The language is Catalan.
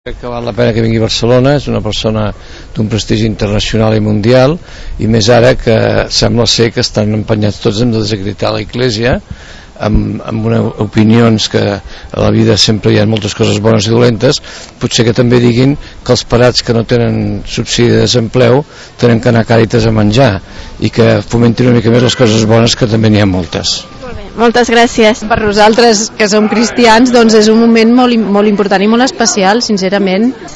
Crec que val la pena que vingui a Barcelona, és una persona d'un prestigi internacional i mundial, i més ara que sembla ser que estan empenyats tots en desacreditar la Iglésia, amb opinions que a la vida sempre hi ha moltes coses bones i dolentes. Potser que també diguin que els parats que no tenen subsidi de desempleu tenen que anar a Càritas a menjar, i que fomentin una mica més les coses bones, que també n'hi ha moltes. Moltes gràcies. Per nosaltres, que som cristians, doncs és un moment molt important i molt especial, sincerament.